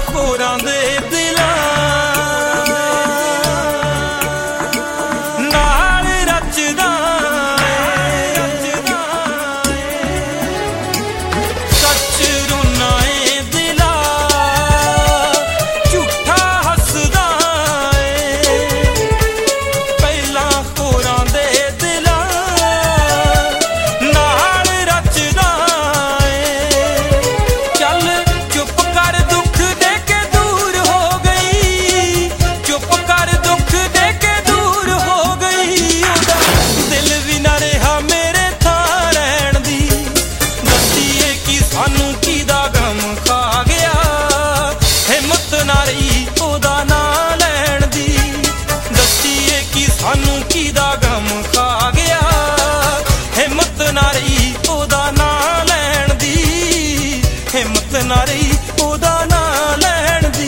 ਹੋਰਾਂ ਦੇ ਦਿਲਾਂ ਨਾਲ ਰਚਦਾ ਸੱਚ ਰੋਨਾ ਏ ਦਿਲਾਂ ਝੂਠਾ ਹੱਸਦਾ ਏ ਪਹਿਲਾਂ ਹੋਰਾਂ ਦੇ ਦਿਲਾਂ ਨਾਲ ਰਚਦਾ ਏ ਚੱਲ ਚੁੱਪ ਕਰ ਦੁੱਖ ਦੇ ਕੇ ਦੂਰ ਹੋ ਗਈ ਚੁੱਪ ਕਰ ਦੁੱਖ ਦੇ ਕੇ ਦੂਰ ਹੋ ਗਈ ਉਹਦਾ ਦਿਲ ਵੀ ਨਾ ਰਿਹਾ ਮੇਰੇ ਥਾਂ ਰਹਿਣ ਦੀ ਦੱਸੀਏ ਕਿ ਸਾਨੂੰ ਕਿਹਦਾ ਗਮ ਖਾ ਗਿਆ ਹਿੰਮਤ ਨਾ ਰਹੀ ਉਹਦਾ ਨਾਂ ਲੈਣ ਦੀ ਦੱਸੀਏ ਕਿ ਸਾਨੂੰ ਕਿਹਦਾ ਗਮ ਖਾ ਗਿਆ ਹਿੰਮਤ ਨਾ ਰਹੀ ਉਹਦਾ ਨਾਂ ਲੈਣ ਦੀ ਹਿੰਮਤ ਨਾ ਰਹੀ ਉਹਦਾ ਨਾਂ ਲੈਣ ਦੀ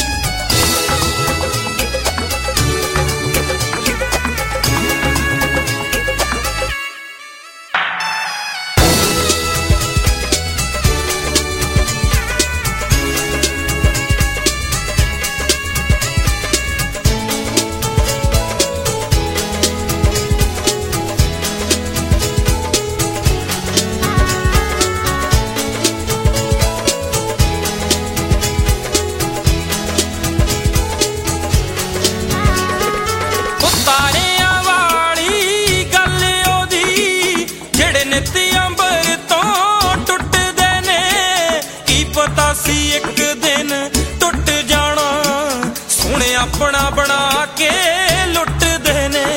ਤਾਰਿਆਂ ਵਾਲੀ ਗੱਲ ਉਹਦੀ ਜਿਹੜੇ ਨਿੱਤ ਅੰਬਰ ਤੋਂ ਟੁੱਟਦੇ ਨੇ ਕੀ ਪਤਾ ਸੀ ਇੱਕ ਦਿਨ ਟੁੱਟ ਜਾਣਾ ਸੋਹਣੇ ਆਪਣਾ ਬਣਾ ਕੇ ਲੁੱਟਦੇ ਨੇ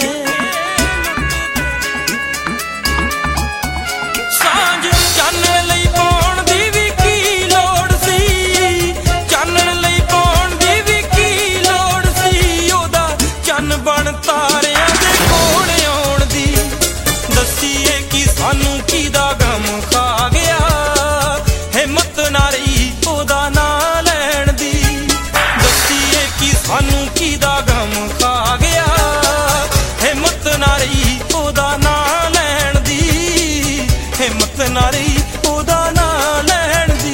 ਸਾਂਝ ਚਾਨਣ ਲਈ ਪਾਉਣ ਦੀ ਵੀ ਕੀ ਲੋੜ ਸੀ ਚਾਨਣ ਲਈ ਪਾਉਣ ਦੀ ਵੀ ਕੀ ਲੋੜ ਸੀ ਉਹਦਾ ਚੰਨ ਬਣ ਤਾਰਿਆਂ ਦੇ ਕੋਲ ਆਉਣ ਦੀ ਦੱਸੀਏ ਕਿ ਸਾਨੂੰ ਕਿਹਦਾ ਗਮ ਖਾ ਗਿਆ ਹਿੰਮਤ ਨਾ ਰਹੀ ਉਹਦਾ ਨਾਂ ਲੈਣ ਦੀ ਦੱਸੀਏ ਕਿ ਸਾਨੂੰ ਕਿਹਦਾ ਗਮ ਖਾ ਗਿਆ ਹਿੰਮਤ ਨਾ ਰਹੀ ਉਹਦਾ ਨਾਂ ਲੈਣ ਦੀ ਹਿੰਮਤ ਨਾ ਰਹੀ ਉਹਦਾ ਨਾਂ ਲੈਣ ਦੀ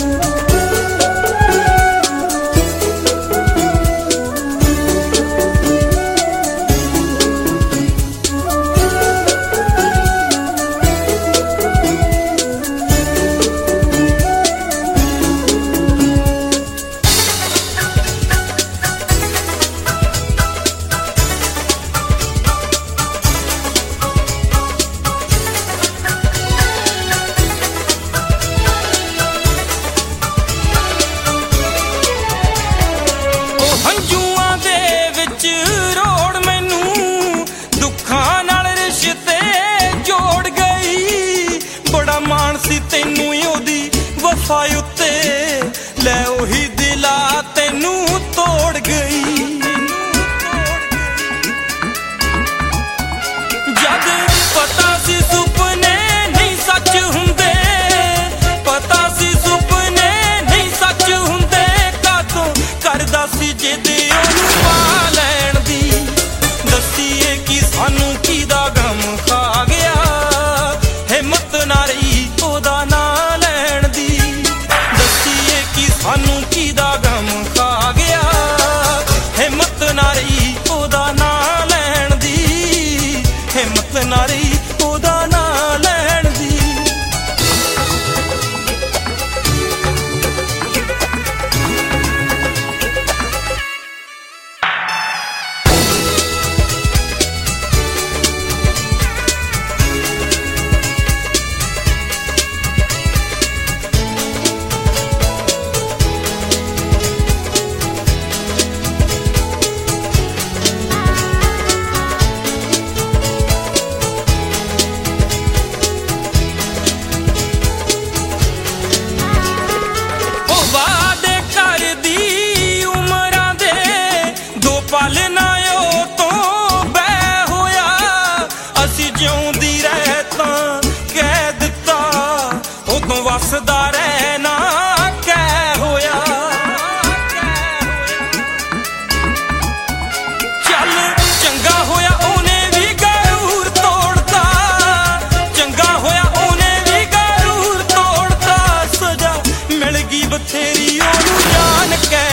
ਹੰਝੂਆਂ ਦੇ ਵਿੱਚ ਰੋੜ ਮੈਨੂੰ ਦੁੱਖਾਂ ਨਾਲ ਰਿਸ਼ਤੇ ਜੋੜ ਗਈ ਬੜਾ ਮਾਣ ਸੀ ਤੈਨੂੰ ਉਹਦੀ ਵਫਾ ਉੱਤੇ ਲੈ ਉਹੀ ਦਿਲਾ ਤੈਨੂੰ ਤੋੜ ਗਈ ਜਦ ਪਤਾ ਸੀ ਸੁਪਨੇ ਨਹੀਂ ਸੱਚ ਹੁੰਦੇ ਪਤਾ ਸੀ ਸੁਪਨੇ ਨਹੀਂ ਸੱਚ ਹੁੰਦੇ ਕਾਤੋਂ ਕਰਦਾ ਸੀ ਜਿੱਦ ਉਹਨੂੰ ਪਾ ਲੈਣ ਦੀ ਦੱਸੀਏ ਕਿ ਸਾਨੂੰ ਕਿਹਦਾ ਗਮ ਖਾ ਗਿਆ ਹਿੰਮਤ ਨਾ ਰਹੀ ਉਹਦਾ ਨਾਂ ਲੈਣ ਦੀ ਦੱਸੀਏ ਕਿ ਸਾਨੂੰ ਕਿਹਦਾ ਗਮ ਖਾ ਗਿਆ ਹਿੰਮਤ ਨਾ ਰਹੀ ਉਹਦਾ ਨਾਂ ਲੈਣ ਦੀ ਹਿੰਮਤ ਨਾ ਰਹੀ ਉਹਦਾ ਨਾਂ ਲੈਣ ਦੀ ਜਿਉਂਦੀ ਰਹਿ ਤਾਂ ਕਹਿ ਦਿੱਤਾ ਉਦੋਂ ਵਸਦਾ ਰਹਿਣਾ ਕਹਿ ਹੋਇਆ ਚੱਲ ਚੰਗਾ ਹੋਇਆ ਉਹਨੇ ਵੀ ਗਰੂਰ ਤੋੜਤਾ ਚੰਗਾ ਹੋਇਆ ਉਹਨੇ ਵੀ ਗਰੂਰ ਤੋੜਤਾ ਸਜ਼ਾ ਮਿਲ ਗਈ ਬਥੇਰੀ ਉਹਨੂੰ ਜਾਣ ਕੇ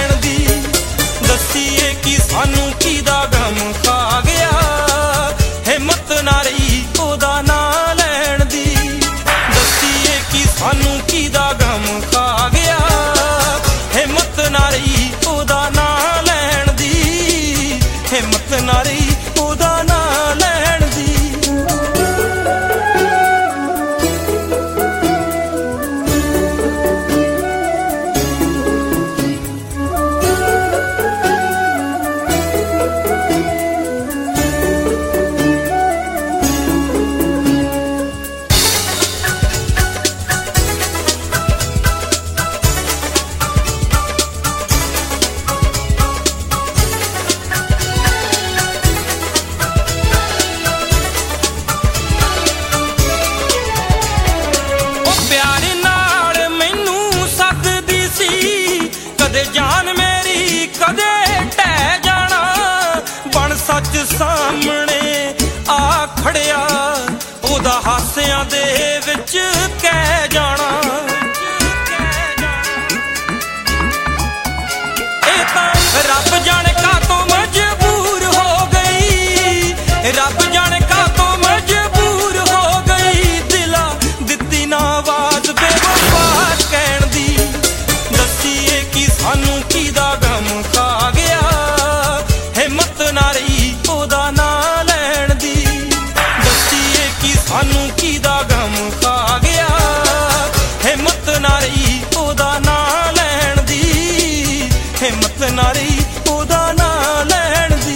ਨਾ ਰਹੀ ਉਹਦਾ ਨਾਂ ਲੈਣ ਦੀ।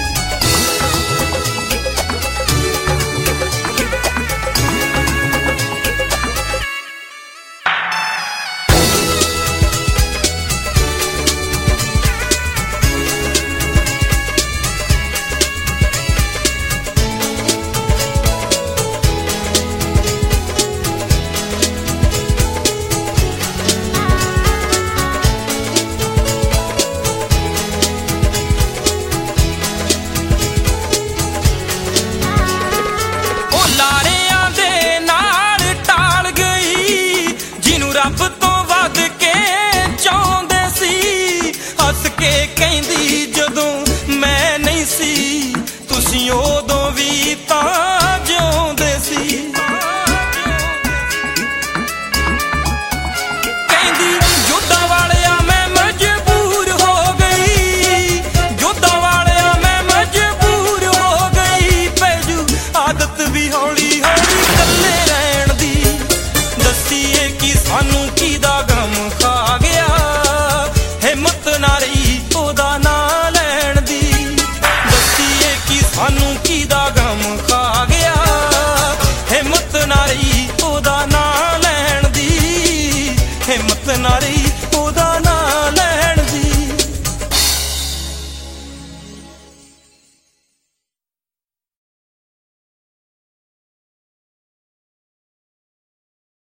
ਰੱਬ ਤੋਂ ਵੱਧ ਕੇ ਚਾਹੁੰਦੇ ਸੀ, ਹੱਸ ਕੇ ਕਹਿੰਦੀ ਜਦੋਂ ਮੈਂ ਨਹੀਂ ਸੀ, ਤੁਸੀਂ ਉਦੋਂ ਵੀ ਤਾਂ